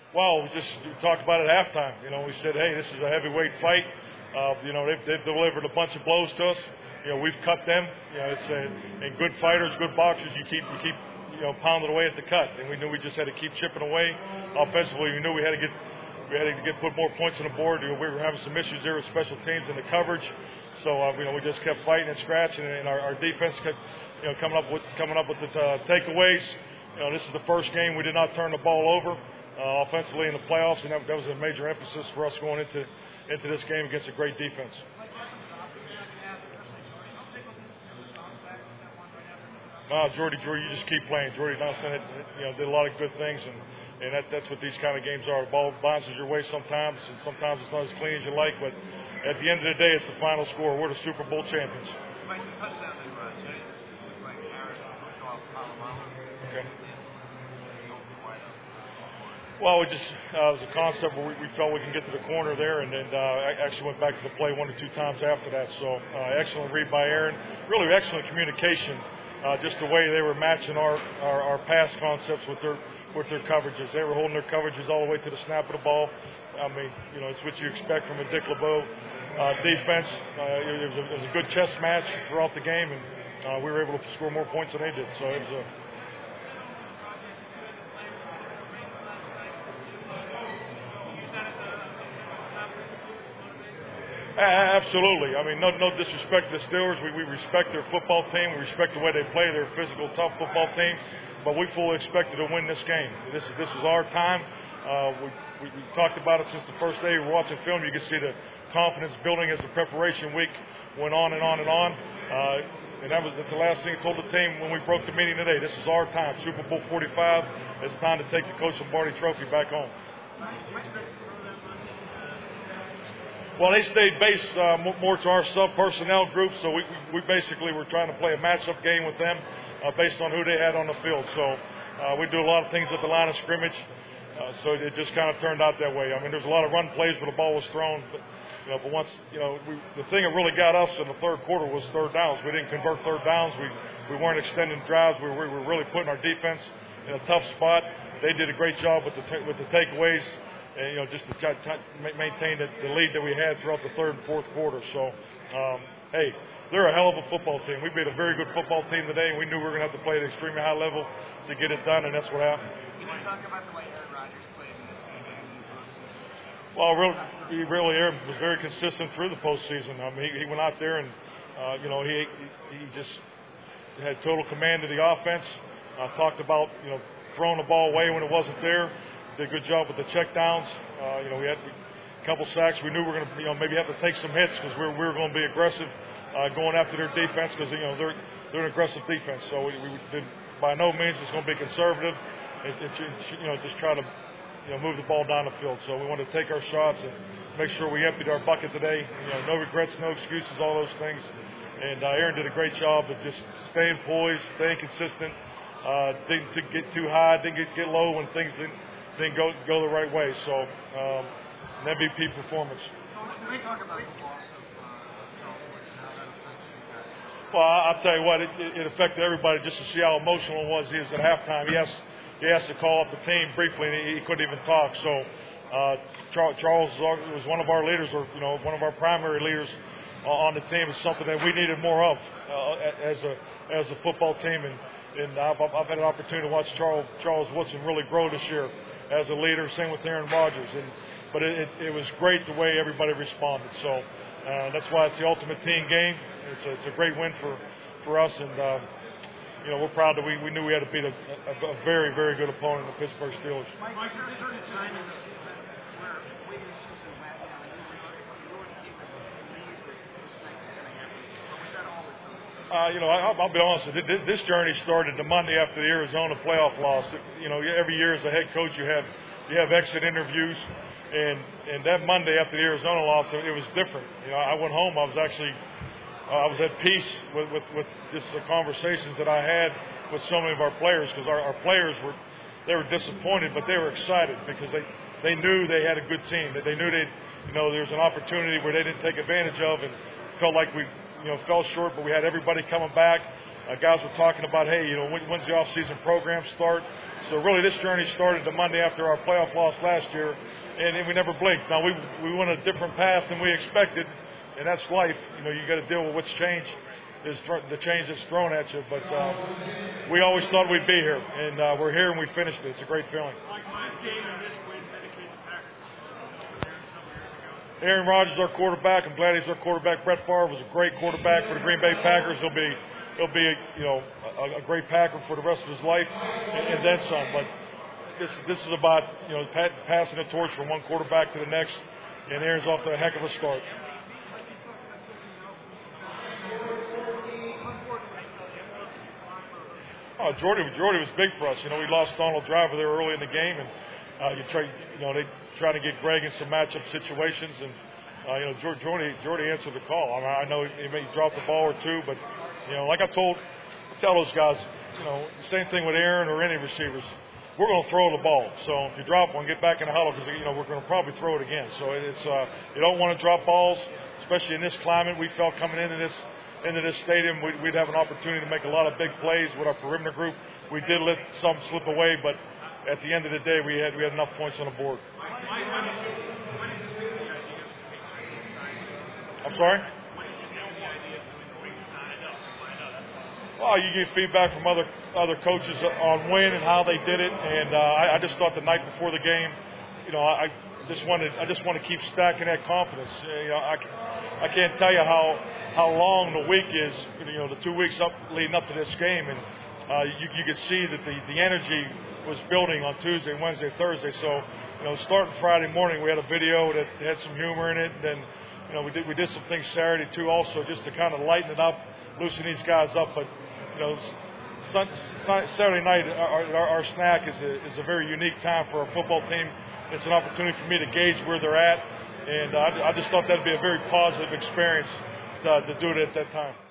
Well, we talked about it at halftime. You know, we said, hey, this is a heavyweight fight. You know, they've delivered a bunch of blows to us. You know, we've cut them. You know, and good fighters, good boxers, you keep pounding away at the cut. And we knew we just had to keep chipping away. Offensively, we knew we had to put more points on the board. You know, we were having some issues there with special teams and the coverage. So you know, we just kept fighting and scratching, and our defense kept coming up with the takeaways. You know, this is the first game we did not turn the ball over offensively in the playoffs, and that was a major emphasis for us going into this game against a great defense. Jordy, you just keep playing. Jordy Nelson did a lot of good things, and that's what these kind of games are. The ball bounces your way sometimes, and sometimes it's not as clean as you like, but at the end of the day, it's the final score. We're the Super Bowl champions. Okay. Well, it was a concept where we felt we can get to the corner there, and then I actually went back to the play 1 or 2 times after that. So excellent read by Aaron. Really excellent communication. Just the way they were matching our pass concepts with their coverages. They were holding their coverages all the way to the snap of the ball. I mean, you know, it's what you expect from a Dick LeBeau defense. It was a good chess match throughout the game, and we were able to score more points than they did. So it was absolutely. I mean, no disrespect to the Steelers. We respect their football team. We respect the way they play. They're a physical, tough football team. But we fully expected to win this game. This was our time. We talked about it since the first day we were watching film. You could see the confidence building as the preparation week went on and on and on. And that's the last thing I told the team when we broke the meeting today. This is our time. Super Bowl 45. It's time to take the Coach Lombardi Trophy back home. Well, they stayed based more to our sub-personnel group, so we basically were trying to play a matchup game with them based on who they had on the field. So we do a lot of things at the line of scrimmage, so it just kind of turned out that way. I mean, there's a lot of run plays where the ball was thrown, but once, the thing that really got us in the third quarter was third downs. We didn't convert third downs. We weren't extending drives. We were really putting our defense in a tough spot. They did a great job with the takeaways. And, just to maintain the lead that we had throughout the third and fourth quarter. So, hey, they're a hell of a football team. We beat a very good football team today, and we knew we were going to have to play at an extremely high level to get it done, and that's what happened. Can you talk about the way Aaron Rodgers played in this game? Well, Aaron was very consistent through the postseason. I mean, he went out there and, he just had total command of the offense. Talked about, throwing the ball away when it wasn't there. Did a good job with the checkdowns. We had a couple sacks. We knew we were going to, maybe have to take some hits because we were going to be aggressive going after their defense because they're an aggressive defense. So we did, by no means it's going to be conservative. Just try to move the ball down the field. So we wanted to take our shots and make sure we emptied our bucket today. No regrets, no excuses, all those things. And Aaron did a great job of just staying poised, staying consistent. Didn't get too high, didn't get low when things didn't go the right way. So an MVP performance. Can we talk about the loss of Well, I'll tell you what, it affected everybody just to see how emotional it was. He was at halftime. He has to call up the team briefly, and he couldn't even talk. So Charles was one of our leaders, or one of our primary leaders on the team. It's something that we needed more of as a football team. And I've had an opportunity to watch Charles Woodson really grow this year as a leader. Same with Aaron Rodgers. But it was great the way everybody responded. So that's why it's the ultimate team game. It's a great win for us, and we're proud that we knew we had to beat a very, very good opponent, the Pittsburgh Steelers. Mike, there's a certain time in the season where we were just so bad now, and you were keeping the lead with this thing going to happen. But was that always so? I'll be honest. This journey started the Monday after the Arizona playoff loss. Every year as a head coach, you have exit interviews, and that Monday after the Arizona loss, it was different. I went home. I was at peace with just the conversations that I had with so many of our players, because our players were disappointed, but they were excited because they knew they had a good team. That they knew there was an opportunity where they didn't take advantage of, and felt like we fell short, but we had everybody coming back. Guys were talking about, hey, when's the off-season program start? So really, this journey started the Monday after our playoff loss last year, and we never blinked. Now we went a different path than we expected, and that's life. You got to deal with what's changed. The change that's thrown at you, but we always thought we'd be here, and we're here and we finished it. It's a great feeling. Aaron Rodgers is our quarterback. I'm glad he's our quarterback. Brett Favre was a great quarterback for the Green Bay Packers. He'll be a great Packer for the rest of his life, and then some. But this is about passing the torch from one quarterback to the next, and Aaron's off to a heck of a start. Jordy was big for us. We lost Donald Driver there early in the game, and they try to get Greg in some matchup situations, and Jordy answered the call. I know he may drop the ball or two, but like I tell those guys, same thing with Aaron or any receivers. We're going to throw the ball. So if you drop one, get back in the huddle because we're going to probably throw it again. So it's you don't want to drop balls, especially in this climate. We felt coming into this stadium, we'd have an opportunity to make a lot of big plays with our perimeter group. We did let some slip away, but at the end of the day, we had enough points on the board. I'm sorry? Well, you get feedback from other coaches on when and how they did it, and I just thought the night before the game, I just want to keep stacking that confidence. I can't tell you how long the week is. The 2 weeks leading up to this game, and you could see that the energy was building on Tuesday, Wednesday, Thursday. So starting Friday morning, we had a video that had some humor in it. And then we did some things Saturday too, also just to kind of lighten it up, loosen these guys up. But Saturday night, our snack is a very unique time for our football team. It's an opportunity for me to gauge where they're at, and I just thought that'd be a very positive experience to do it at that time.